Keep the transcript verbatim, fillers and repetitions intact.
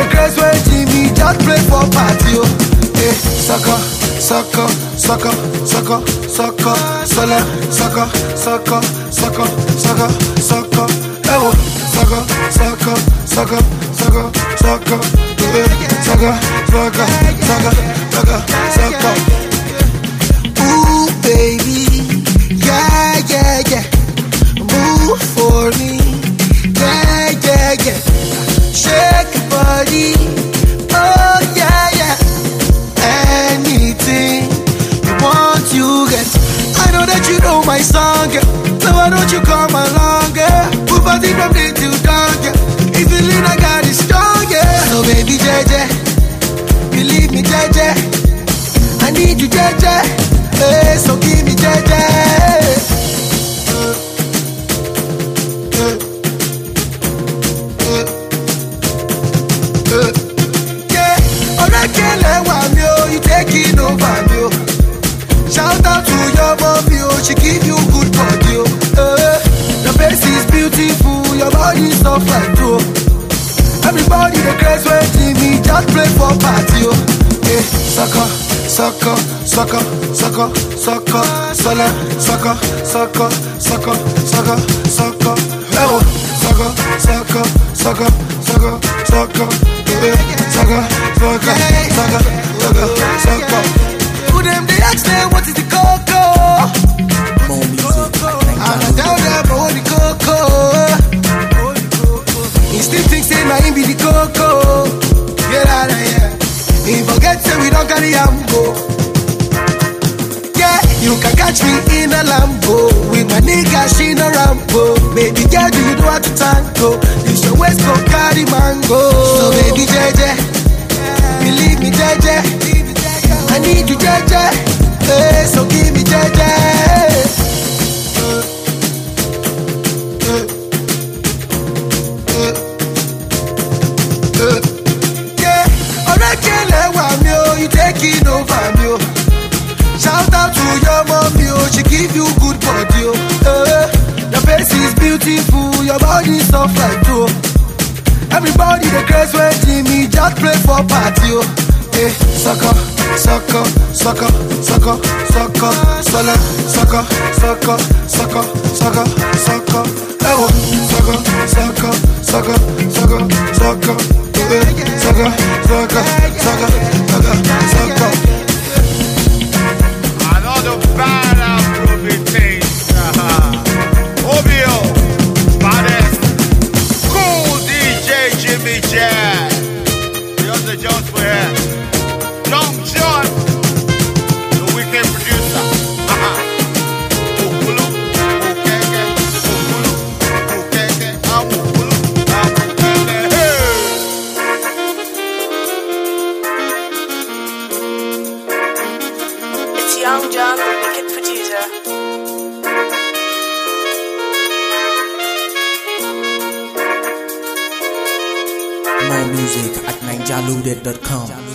the grace when Jimmy just play for party, oh. Hey, sucker, sucker, sucker, sucker, sucker, sola, sucker, sucker, sucker, sucker, sucker, hey, oh. Sucker, sucker, sucker, sucker, sucker, hey, sucker, sucker, sucker, sucker, sucker. Ooh, baby, yeah, yeah, yeah. Move for me, yeah, yeah, yeah. Shake your body, oh yeah, yeah. Anything you want, you get. I know that you know my song, yeah. So why don't you come along, yeah? Put body from day till dawn, yeah. If you lean, I got it strong, yeah. So baby, J J, believe me, J J. I need you, J J. Hey, so give me J J. You taking over me, oh. Shout out to your mommy, oh. She give you good body, oh. Uh, your face is beautiful, your body is soft like too. Everybody the craze when Jimmy just play for party, oh. Hey, sucker, sucker, sucker, sucker, sucker, sola, sucker, sucker, sucker, sucker, sucker, hey, oh. Sucker, sucker, sucker, sucker, sucker, hey, sucker, sucker, sucker, sucker, sucker. Who them they ask them what is the cocoa? More music. And I tell them what the cocoa. He still thinks say na him be the cocoa. Get out of here. He forget say we don't carry ambo. Yeah, you can catch me in a Lambo with my nigga, she no Rambo. Baby girl, do you know how to tango? This your waist go carry mango. So baby J J, believe me J J, I need you J J. Hey, so give me J J. Yeah, already you taking over me, oh. Shout out to your mommy, oh. She give you good body, oh. Uh, your face is beautiful, your body is soft like too. Everybody the craze when Jimmy just play for party, oh. Hey, sucker, sucker, sucker, sucker, sucker, sola, sucker, sucker, sucker, sucker, sucker, hey, oh. Sucker, sucker, sucker, sucker, sucker, hey, sucker, sucker, sucker, sucker, sucker. Another bad approving thing. Obio, baddest, cool D J Jimmy Jazz. The other Jones for here. Young John, the wicked producer. Ukulu, ukeke, ukulu, ukeke, amukulu, amukeke. Hey! It's Young John, the wicked producer. More music at ninja loaded dot com.